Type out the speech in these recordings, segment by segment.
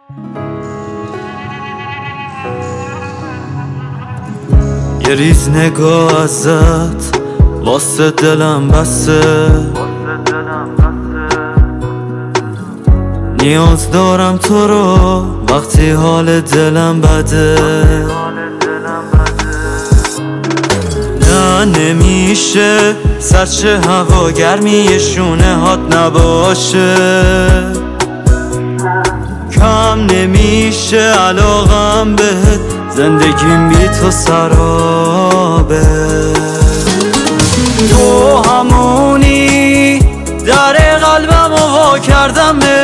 یه ریز نگاه ازت واسه دلم بسه، نیاز دارم تو رو وقتی حال دلم بده. نه نمیشه سرچه هوا گرمی شونه هات نباشه، کم نمیشه علاقم بهت زندگیم بی تو سرابه. تو همونی در قلبم وا کردم به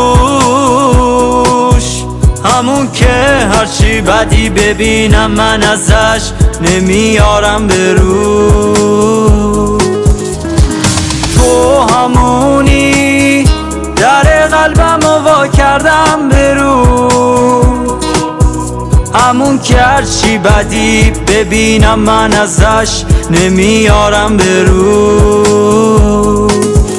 روش، همون که هرچی بدی ببینم من ازش نمیارم به روش. تو همونی در قلبم وا کردم به روش، همون که هرچی بدی ببینم من ازش نمیارم به روش.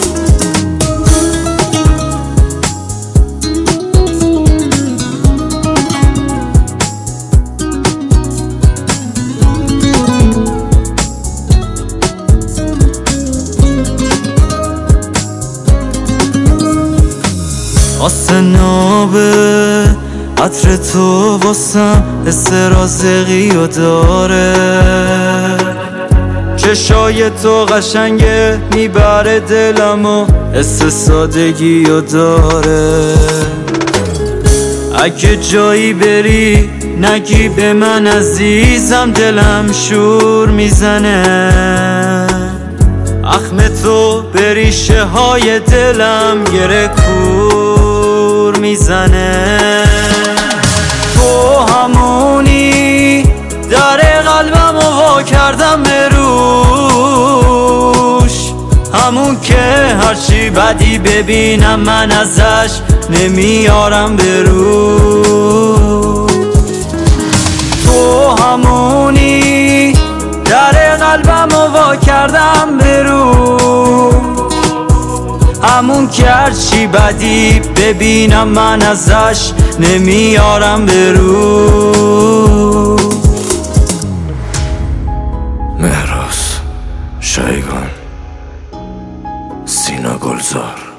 آسنابه عطر تو واسم حس رازقی و داره، چشای تو قشنگه میبره دلم و حس سادگی و داره. اگه جایی بری نگی به من عزیزم دلم شور میزنه، اخم تو به ریشه های دلم گره کور میزنه. تو همونی در قلبم وا کردم به روش، همون که هرچی بدی ببینم من ازش نمیارم به روش. تو همونی در قلبم وا کردم به روش، همون که هرچی بدی ببینم من ازش نمیارم به روش. مهراز شایگان، سینا گلزار.